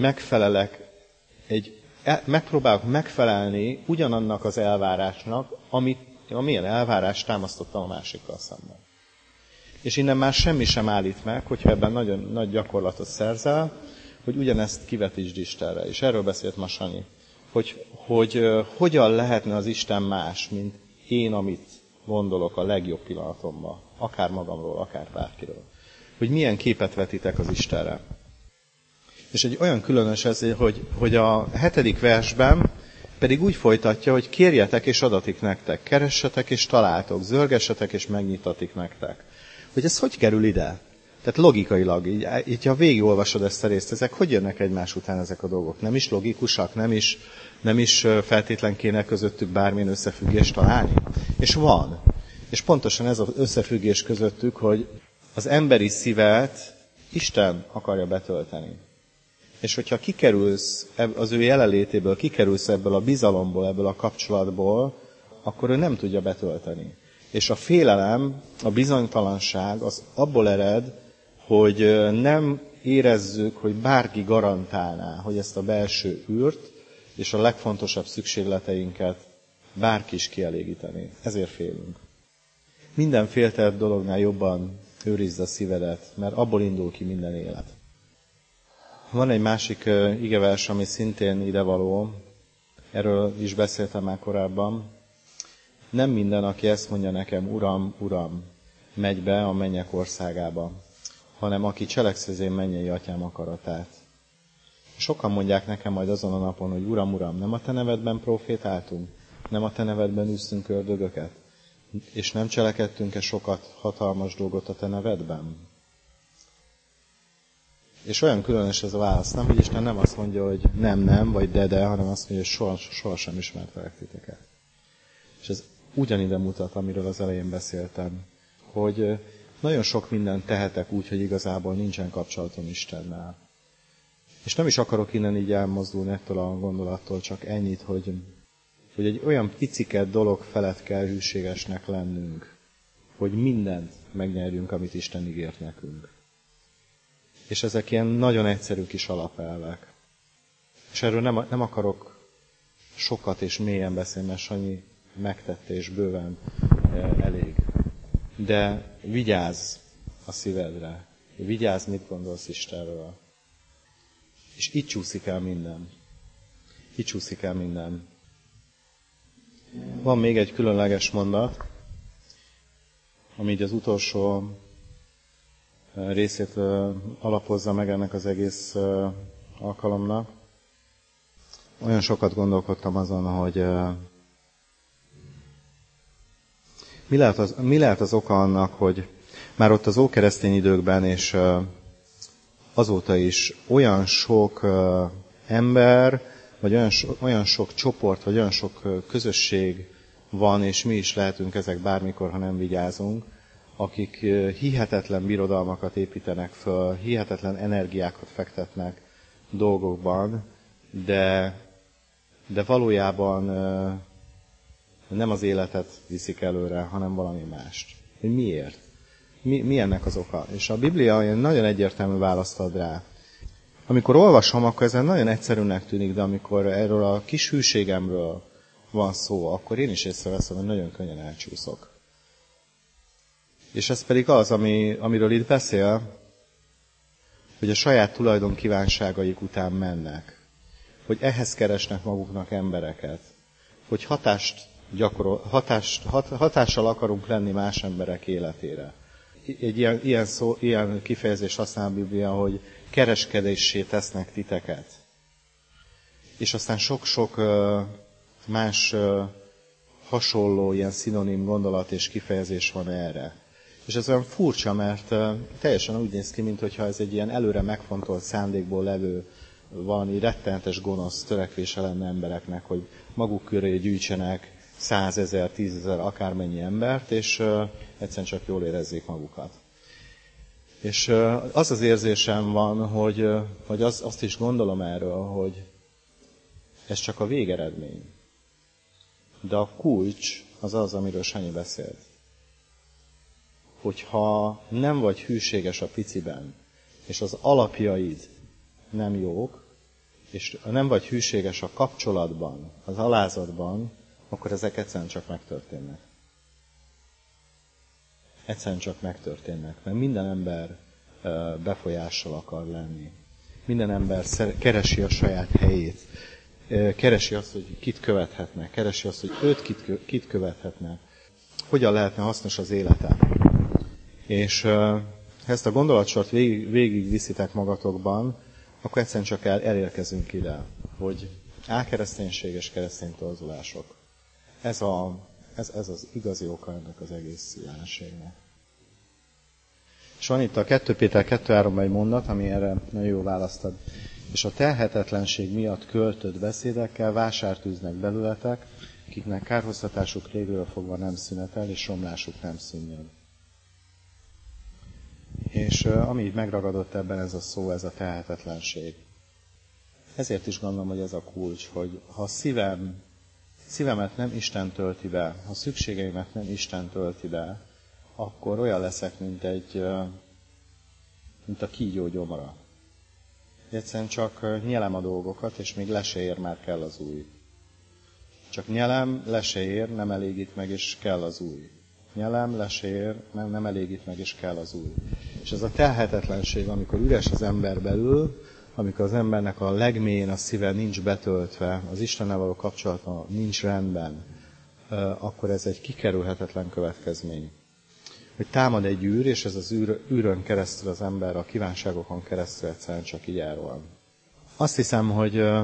Speaker 2: megpróbálok megfelelni ugyanannak az elvárásnak, amilyen elvárást támasztottam a másikkal szemben. És innen már semmi sem állít meg, hogyha ebben nagyon nagy gyakorlatot szerzel, hogy ugyanezt kivetítsd Istenre. És erről beszélt ma Sanyi, hogy hogyan lehetne az Isten más, mint én, amit gondolok a legjobb pillanatomban, akár magamról, akár bárkiről. Hogy milyen képet vetítek az Istenre. És egy olyan különös ez, hogy a 7. versben pedig úgy folytatja, hogy kérjetek és adatik nektek, keressetek és találtok, zörgessetek és megnyitatik nektek. Hogy ez hogy kerül ide? Tehát logikailag, így ha végigolvasod ezt a részt, ezek hogy jönnek egymás után ezek a dolgok? Nem is logikusak, nem is feltétlen kéne közöttük bármilyen összefüggést találni? És van. És pontosan ez az összefüggés közöttük, hogy az emberi szívet Isten akarja betölteni. És hogyha kikerülsz az ő jelenlétéből, kikerülsz ebből a bizalomból, ebből a kapcsolatból, akkor ő nem tudja betölteni. És a félelem, a bizonytalanság az abból ered, hogy nem érezzük, hogy bárki garantálná, hogy ezt a belső űrt és a legfontosabb szükségleteinket bárki is kielégíteni. Ezért félünk. Minden féltett dolognál jobban őrizd a szívedet, mert abból indul ki minden élet. Van egy másik igevers, ami szintén idevaló, erről is beszéltem már korábban. Nem minden, aki ezt mondja nekem, Uram, Uram, megy be a mennyek országába, hanem aki cselekszi az én mennyei atyám akaratát. Sokan mondják nekem majd azon a napon, hogy Uram, Uram, nem a te nevedben profétáltunk, nem a te nevedben űztünk ördögöket, és nem cselekedtünk-e sokat hatalmas dolgot a te nevedben? És olyan különös ez a válasz, nem, hogy Isten nem azt mondja, hogy nem, vagy de, hanem azt mondja, hogy sohasem ismertelek titeket. És ez ugyanide mutat, amiről az elején beszéltem, hogy nagyon sok mindent tehetek úgy, hogy igazából nincsen kapcsolatom Istennel. És nem is akarok innen így elmozdulni ettől a gondolattól, csak ennyit, hogy egy olyan piciket dolog felett kell hűségesnek lennünk, hogy mindent megnyerjünk, amit Isten ígért nekünk. És ezek ilyen nagyon egyszerű kis alapelvek. És erről nem akarok sokat és mélyen beszélni, mert Sanyi megtette és bőven elég. De vigyázz a szívedre. Vigyázz, mit gondolsz Istenről. És itt csúszik el minden. Itt csúszik el minden. Van még egy különleges mondat, ami így az utolsó részét alapozza meg ennek az egész alkalomnak. Olyan sokat gondolkodtam azon, hogy mi lehet az oka annak, hogy már ott az ókeresztény időkben és azóta is olyan sok ember, vagy olyan sok csoport, vagy olyan sok közösség van, és mi is lehetünk ezek bármikor, ha nem vigyázunk, akik hihetetlen birodalmakat építenek föl, hihetetlen energiákat fektetnek dolgokban, de valójában nem az életet viszik előre, hanem valami mást. Hogy miért? Mi ennek az oka? És a Biblia nagyon egyértelmű választ ad rá. Amikor olvasom, akkor ez nagyon egyszerűnek tűnik, de amikor erről a kis hűségemről van szó, akkor én is észreveszem, hogy nagyon könnyen elcsúszok. És ez pedig az, amiről itt beszél, hogy a saját tulajdon kívánságaik után mennek. Hogy ehhez keresnek maguknak embereket. Hogy hatással akarunk lenni más emberek életére. Egy ilyen kifejezést használ a Biblia, hogy kereskedéssé tesznek titeket. És aztán sok-sok más hasonló ilyen szinonim gondolat és kifejezés van erre. És ez olyan furcsa, mert teljesen úgy néz ki, mintha ez egy ilyen előre megfontolt szándékból levő valami rettenetes gonosz törekvése lenne embereknek, hogy maguk köré gyűjtsenek 100 000, 10 000, akármennyi embert, és egyszerűen csak jól érezzék magukat. És az az érzésem van, hogy azt is gondolom erről, hogy ez csak a végeredmény. De a kulcs az, amiről Sanyi beszélt. Hogyha nem vagy hűséges a piciben, és az alapjaid nem jók, és nem vagy hűséges a kapcsolatban, az alázatban, akkor ezek egyszerűen csak megtörténnek. Egyszerűen csak megtörténnek, mert minden ember befolyással akar lenni. Minden ember keresi a saját helyét. Keresi azt, hogy kit követhetne. Keresi azt, hogy őt kit követhetne. Hogyan lehetne hasznos az élete. És ha ezt a gondolatsort végig viszitek magatokban, akkor egyszerűen csak elérkezünk ide, hogy álkereszténység és keresztény torzulások. Ez az igazi oka ennek az egész jelenségnek. És van itt a 2 Péter 2:3-ban egy mondat, ami erre nagyon jó választ ad. És a telhetetlenség miatt költött beszédekkel vásárt űznek belőletek, akiknek kárhoztatásuk régről fogva nem szünetel, és romlásuk nem szűnjön. És ami így megragadott ebben ez a szó, ez a telhetetlenség. Ezért is gondolom, hogy ez a kulcs, hogy ha szívemet nem Isten tölti be, ha szükségeimet nem Isten tölti be, akkor olyan leszek, mint a kígyó gyomra. Egyszerűen csak nyelem a dolgokat, és még le se ér, már kell az új. Csak nyelem, le se ér, nem elégít meg, és kell az új. Nyelem, le se ér, nem elégít meg, és kell az új. És ez a telhetetlenség, amikor üres az ember belül, amikor az embernek a legmélyén a szíve nincs betöltve, az Istennel való kapcsolata nincs rendben, akkor ez egy kikerülhetetlen következmény. Hogy támad egy űr, és ez az űrön keresztül az ember a kívánságokon keresztül egyszerűen csak így elrohan. Azt hiszem,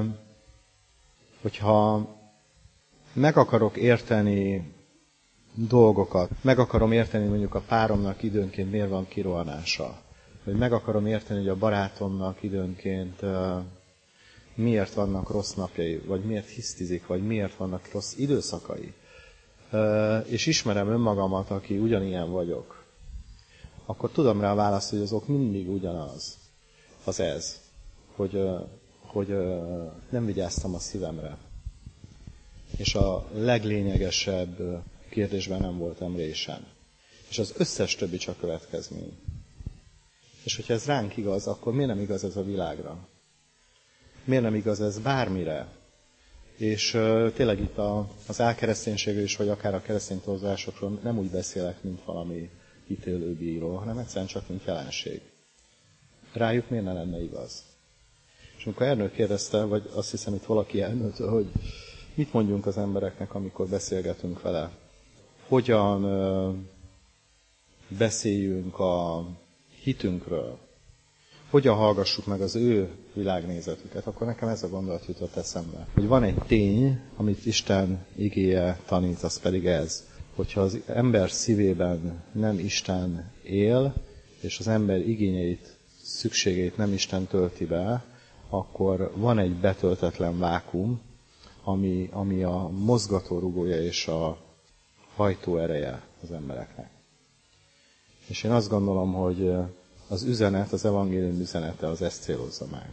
Speaker 2: hogyha meg akarok érteni dolgokat, meg akarom érteni mondjuk a páromnak időnként miért van kirohanása, vagy meg akarom érteni, hogy a barátomnak időnként miért vannak rossz napjai, vagy miért hisztizik, vagy miért vannak rossz időszakai, és ismerem önmagamat, aki ugyanilyen vagyok, akkor tudom rá a választ, hogy az ok mindig ugyanaz, az ez, hogy nem vigyáztam a szívemre, és a leglényegesebb kérdésben nem voltam résen. És az összes többi csak következmény. És hogyha ez ránk igaz, akkor miért nem igaz ez a világra? Miért nem igaz ez bármire? És tényleg itt az álkereszténységről is, vagy akár a keresztény torzásokról nem úgy beszélek, mint valami ítélőbíró, hanem egyszerűen csak mint jelenség. Rájuk miért ne lenne igaz? És amikor Ernő kérdezte, vagy azt hiszem itt valaki Ernőtől, hogy mit mondjunk az embereknek, amikor beszélgetünk vele? Hogyan beszéljünk a hitünkről? Hogyan hallgassuk meg az ő világnézetüket? Akkor nekem ez a gondolat jutott eszembe. Hogy van egy tény, amit Isten igéje tanít, az pedig ez. Hogyha az ember szívében nem Isten él, és az ember igényeit, szükségeit nem Isten tölti be, akkor van egy betöltetlen vákum, ami a mozgatórugója és a hajtóereje az embereknek. És én azt gondolom, hogy az üzenet, az evangélium üzenete az ezt célozza meg.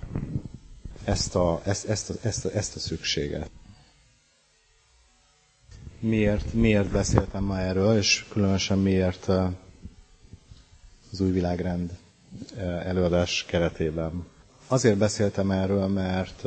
Speaker 2: Ezt a szükséget. Miért beszéltem ma erről, és különösen miért az új világrend előadás keretében. Azért beszéltem erről, mert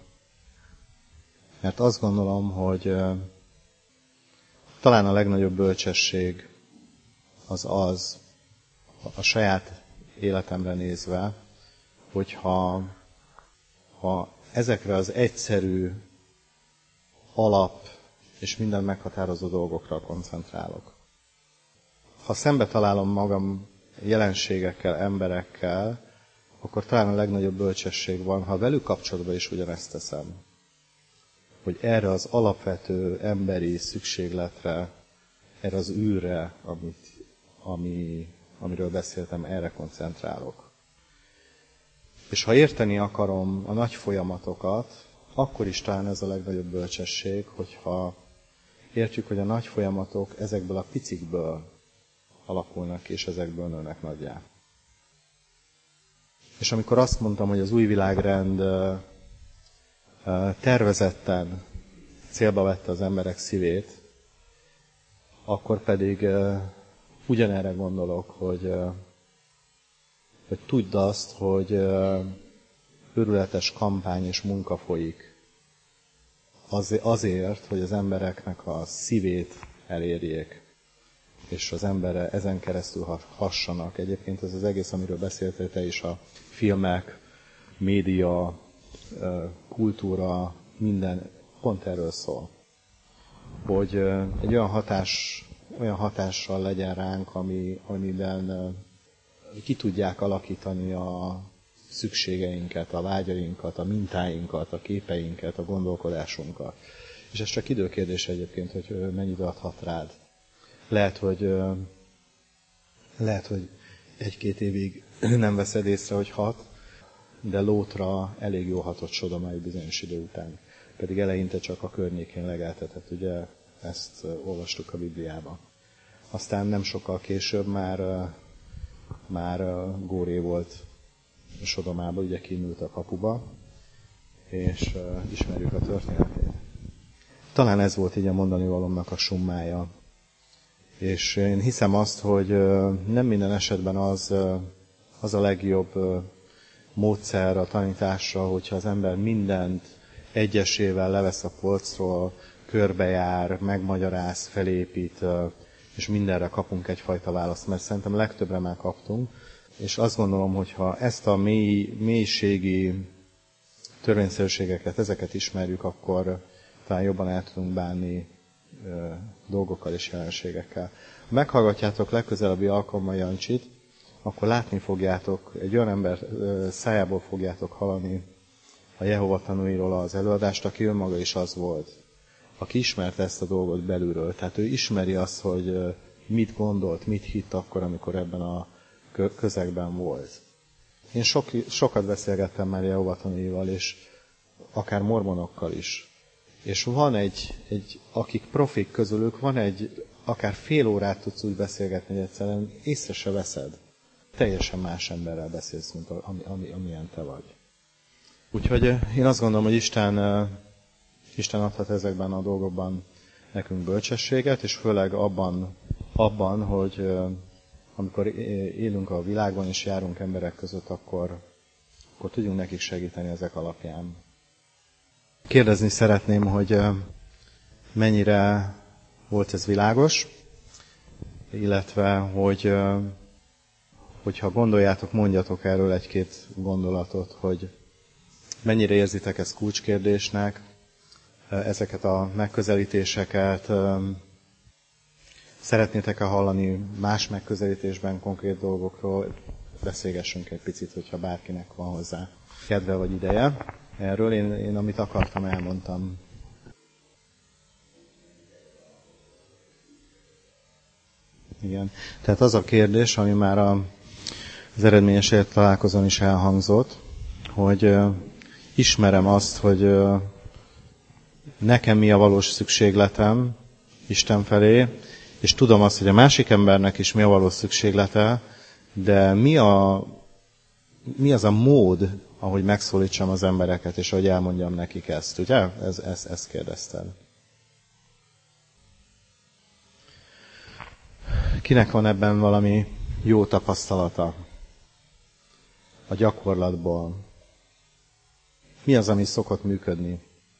Speaker 2: azt gondolom, hogy talán a legnagyobb bölcsesség az a saját életemre nézve, hogyha ezekre az egyszerű, alap és minden meghatározó dolgokra koncentrálok. Ha szembe találom magam jelenségekkel, emberekkel, akkor talán a legnagyobb bölcsesség van, ha velük kapcsolatban is ugyanezt teszem. Hogy erre az alapvető emberi szükségletre, erre az űrre, amiről beszéltem, erre koncentrálok. És ha érteni akarom a nagy folyamatokat, akkor is talán ez a legnagyobb bölcsesség, hogyha értjük, hogy a nagy folyamatok ezekből a picikből alakulnak, és ezekből nőnek nagyjá. És amikor azt mondtam, hogy az új világrend tervezetten célba vette az emberek szívét, akkor pedig ugyanerre gondolok, hogy tudd azt, hogy őrületes kampány és munka folyik azért, hogy az embereknek a szívét elérjék, és az emberre ezen keresztül hassanak. Egyébként ez az egész, amiről beszéltél te is, a filmek, média, kultúra, minden pont erről szól. Hogy egy olyan hatással legyen ránk, amiben ki tudják alakítani a szükségeinket, a vágyainkat, a mintáinkat, a képeinket, a gondolkodásunkat. És ez csak időkérdés egyébként, hogy mennyi idő adhat rád. Lehet, hogy 1-2 évig nem veszed észre, hogy hat, de Lótra elég jó hatott Sodoma egy bizonyos idő után. Pedig eleinte csak a környékén legeltetett, ugye ezt olvastuk a Bibliában. Aztán nem sokkal később már góré volt Sodomában, ugye kinült a kapuba, és ismerjük a történetét. Talán ez volt így a mondani valómnak a summája. És én hiszem azt, hogy nem minden esetben az a legjobb módszer a tanításra, hogyha az ember mindent egyesével levesz a polcról, körbejár, megmagyaráz, felépít, és mindenre kapunk egyfajta választ, mert szerintem legtöbbre már kaptunk. És azt gondolom, hogy ha ezt a mélységi törvényszerűségeket, ezeket ismerjük, akkor talán jobban el tudunk bánni dolgokkal és jelenségekkel. Ha meghallgatjátok legközelebbi alkalommal Jancsit, akkor látni fogjátok, egy olyan ember szájából fogjátok hallani a Jehova tanúiról az előadást, aki önmaga is az volt, aki ismerte ezt a dolgot belülről. Tehát ő ismeri azt, hogy mit gondolt, mit hitt akkor, amikor ebben a közegben volt. Én sokat beszélgettem már Jehova tanúival, és akár mormonokkal is. És van akik profik közülük, van akár fél órát tudsz úgy beszélgetni, hogy egyszerűen észre se veszed. Teljesen más emberrel beszélsz, mint amilyen te vagy. Úgyhogy én azt gondolom, hogy Isten adhat ezekben a dolgokban nekünk bölcsességet, és főleg abban, hogy amikor élünk a világban és járunk emberek között, akkor tudjunk nekik segíteni ezek alapján. Kérdezni szeretném, hogy mennyire volt ez világos, illetve hogyha gondoljátok, mondjatok erről egy-két gondolatot, hogy mennyire érzitek ezt kulcskérdésnek, ezeket a megközelítéseket, szeretnétek-e hallani más megközelítésben konkrét dolgokról, beszélgessünk egy picit, hogyha bárkinek van hozzá kedve vagy ideje. Erről én amit akartam, elmondtam. Igen. Tehát az a kérdés, ami már az eredményes találkozón is elhangzott, hogy ismerem azt, hogy nekem mi a valós szükségletem Isten felé, és tudom azt, hogy a másik embernek is mi a valós szükséglete, de mi az a mód, ahogy megszólítsam az embereket, és ahogy elmondjam nekik ezt, ugye? Ezt kérdezted. Kinek van ebben valami jó tapasztalata a gyakorlatból? Mi az, ami szokott működni?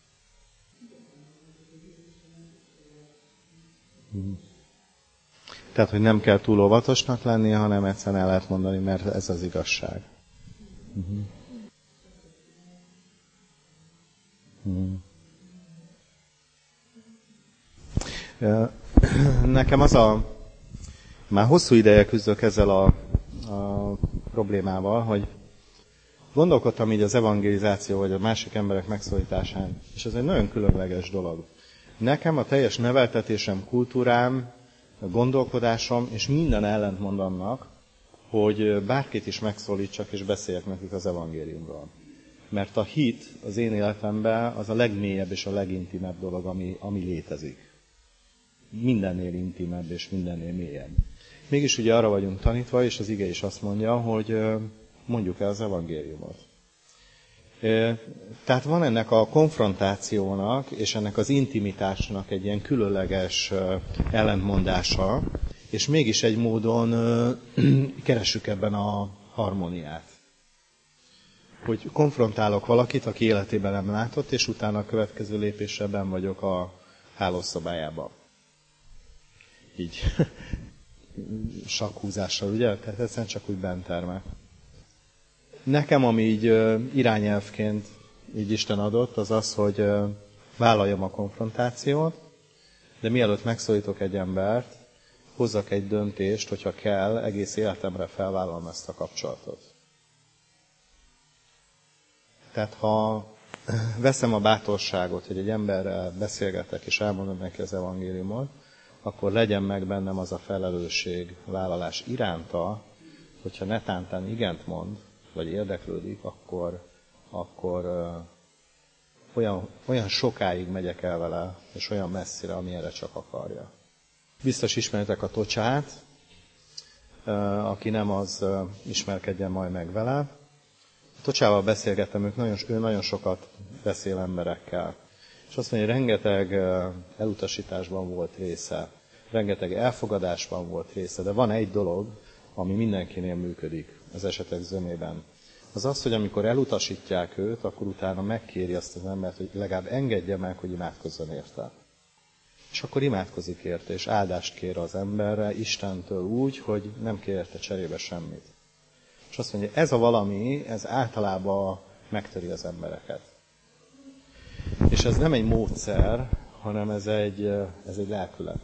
Speaker 2: Tehát, hogy nem kell túl óvatosnak lenni, hanem egyszerűen el lehet mondani, mert ez az igazság. Nekem már hosszú ideje küzdök ezzel a problémával, hogy gondolkodtam így az evangelizáció, vagy a másik emberek megszólításán, és ez egy nagyon különleges dolog. Nekem a teljes neveltetésem, kultúrám, a gondolkodásom, és minden ellentmond annak, hogy bárkit is megszólítsak, és beszéljek nekik az evangéliumról. Mert a hit az én életemben az a legmélyebb és a legintimebb dolog, ami létezik. Mindennél intimebb és mindennél mélyebb. Mégis ugye arra vagyunk tanítva, és az ige is azt mondja, hogy mondjuk el az evangéliumot. Tehát van ennek a konfrontációnak és ennek az intimitásnak egy ilyen különleges ellentmondása, és mégis egy módon keressük ebben a harmóniát. Hogy konfrontálok valakit, aki életében nem látott, és utána a következő lépésre benn vagyok a hálószobájában. Így sakhúzással, ugye? Tehát egyszerűen csak úgy bent termel. Nekem, ami így irányelvként így Isten adott, az az, hogy vállaljam a konfrontációt, de mielőtt megszólítok egy embert, hozzak egy döntést, hogyha kell, egész életemre felvállalom ezt a kapcsolatot. Tehát ha veszem a bátorságot, hogy egy emberrel beszélgetek és elmondom neki az evangéliumot, akkor legyen meg bennem az a felelősség vállalás iránta, hogyha netántán igent mond, vagy érdeklődik, akkor olyan sokáig megyek el vele, és olyan messzire, amilyenre csak akarja. Biztos ismeritek a Tocsát, aki nem az, ismerkedjen majd meg vele. A Tocsával beszélgettem, ő nagyon sokat beszél emberekkel. És azt mondja, hogy rengeteg elutasításban volt része, rengeteg elfogadásban volt része, de van egy dolog, ami mindenkinél működik az esetek zömében. az az, hogy amikor elutasítják őt, akkor utána megkéri azt az embert, hogy legalább engedje meg, hogy imádkozzon érte. És akkor imádkozik érte, és áldást kér az emberre Istentől úgy, hogy nem kér érte cserébe semmit. És azt mondja, ez a valami, ez általában megtöri az embereket. És ez nem egy módszer, hanem ez egy lelkület.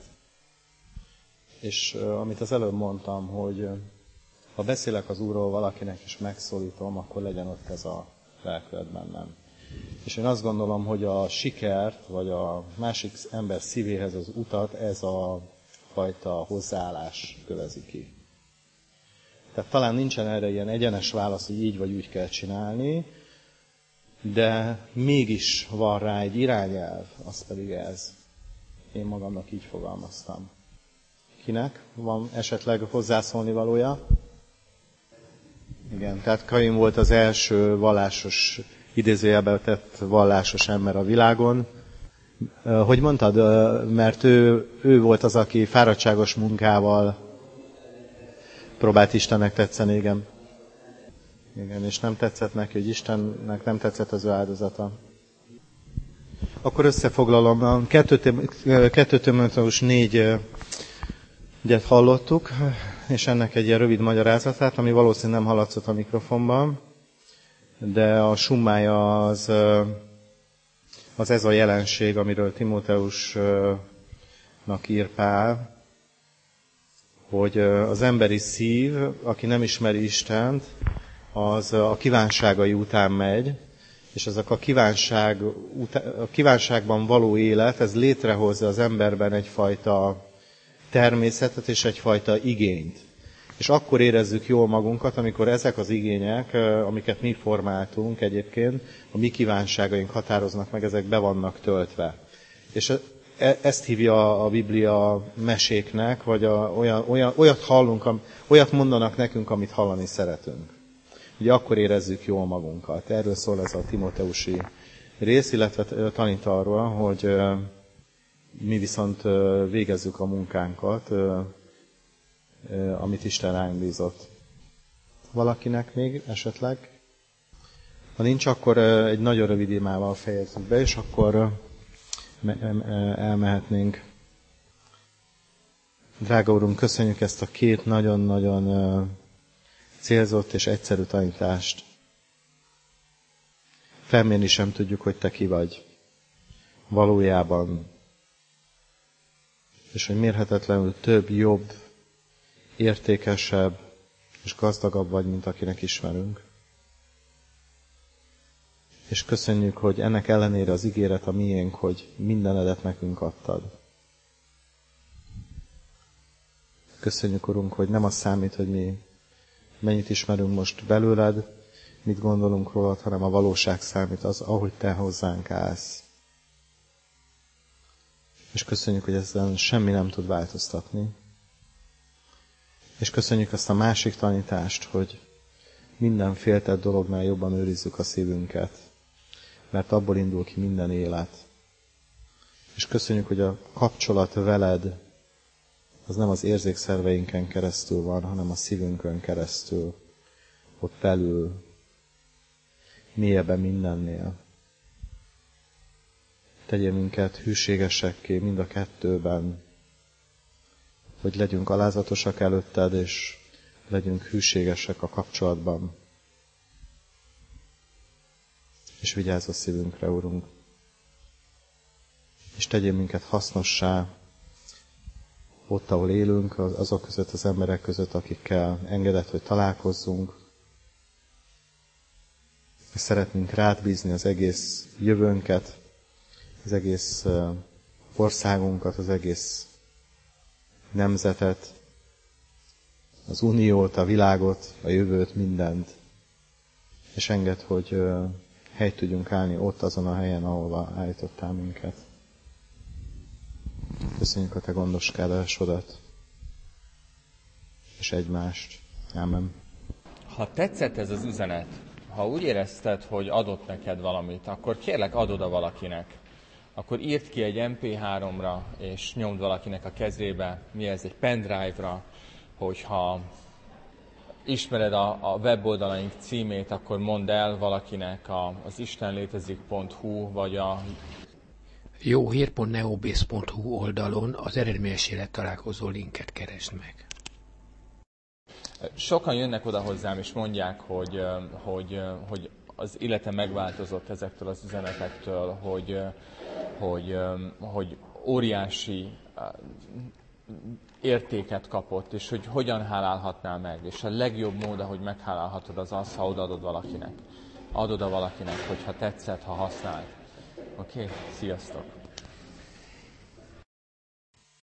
Speaker 2: És amit az előbb mondtam, hogy ha beszélek az Úrról valakinek és megszólítom, akkor legyen ott ez a lelkület bennem. És én azt gondolom, hogy a sikert, vagy a másik ember szívéhez az utat, ez a fajta hozzáállás kövezi ki. Tehát talán nincsen erre ilyen egyenes válasz, hogy így vagy úgy kell csinálni, de mégis van rá egy irányelv, az pedig ez. Én magamnak így fogalmaztam. Kinek van esetleg hozzászólni valója? Igen, tehát Kain volt az első vallásos, idézőjelbe tett vallásos ember a világon. Hogy mondtad? Mert ő volt az, aki fáradtságos munkával próbált Istennek tetszeni, igen. Igen, és nem tetszett neki, hogy Istennek nem tetszett az ő áldozata. Akkor összefoglalom. A 2 Timoteus 4 ügyet hallottuk, és ennek egy ilyen rövid magyarázatát, ami valószínűleg nem hallatszott a mikrofonban, de a summája az ez a jelenség, amiről Timóteusnak ír Pál, hogy az emberi szív, aki nem ismeri Istent, az a kívánságai után megy, és ezek a kívánságban való élet, ez létrehozza az emberben egyfajta természetet és egyfajta igényt. És akkor érezzük jól magunkat, amikor ezek az igények, amiket mi formáltunk egyébként, a mi kívánságaink határoznak meg, ezek be vannak töltve. És ezt hívja a Biblia meséknek, vagy olyat hallunk, olyat mondanak nekünk, amit hallani szeretünk. Ugye akkor érezzük jól magunkat. Erről szól ez a timóteusi rész, illetve tanít arról, hogy mi viszont végezzük a munkánkat, amit Isten ránk bízott. Valakinek még esetleg? Ha nincs, akkor egy nagyon rövid imával fejezzük be, és akkor elmehetnénk. Drága Úrunk, köszönjük ezt a 2 nagyon-nagyon célzott és egyszerű tanítást. Felmérni sem tudjuk, hogy Te ki vagy valójában. És hogy mérhetetlenül több, jobb, értékesebb és gazdagabb vagy, mint akinek ismerünk. És köszönjük, hogy ennek ellenére az ígéret a miénk, hogy mindenedet nekünk adtad. Köszönjük, Urunk, hogy nem az számít, hogy mi mennyit ismerünk most belőled, mit gondolunk rólad, hanem a valóság számít, az, ahogy Te hozzánk állsz. És köszönjük, hogy ezzel semmi nem tud változtatni. És köszönjük azt a másik tanítást, hogy minden féltett dolognál jobban őrizzük a szívünket, mert abból indul ki minden élet. És köszönjük, hogy a kapcsolat veled az nem az érzékszerveinken keresztül van, hanem a szívünkön keresztül, ott belül, mélyebben mindennél. Tegyél minket hűségesekké mind a kettőben, hogy legyünk alázatosak előtted, és legyünk hűségesek a kapcsolatban. És vigyázz a szívünkre, Urunk. És tegyél minket hasznossá ott, ahol élünk, azok között, az emberek között, akikkel engedett, hogy találkozzunk. És szeretnénk rád bízni az egész jövőnket, az egész országunkat, az egész nemzetet, az uniót, a világot, a jövőt, mindent. És engedd, hogy helyt tudjunk állni ott azon a helyen, ahova állítottál minket. Köszönjük a Te gondoskodásodat és egymást. Ámen.
Speaker 3: Ha tetszett ez az üzenet, ha úgy érezted, hogy adott neked valamit, akkor kérlek, add oda valakinek. Akkor írd ki egy MP3-ra, és nyomd valakinek a kezébe, mi ez, egy pendrive-ra, hogyha ismered a weboldalaink címét, akkor mondd el valakinek az istenlétezik.hu, vagy a
Speaker 1: jóhír.neobész.hu oldalon az eredményes élet találkozó linket keresd meg.
Speaker 3: Sokan jönnek oda hozzám, és mondják, hogy az élete megváltozott ezektől az üzenetektől, hogy óriási értéket kapott, és hogy hogyan hálálhatnál meg. És a legjobb mód, ahogy meghálálhatod, az, ha odaadod valakinek. Adod a valakinek, hogyha tetszett, ha használt. Oké? Sziasztok!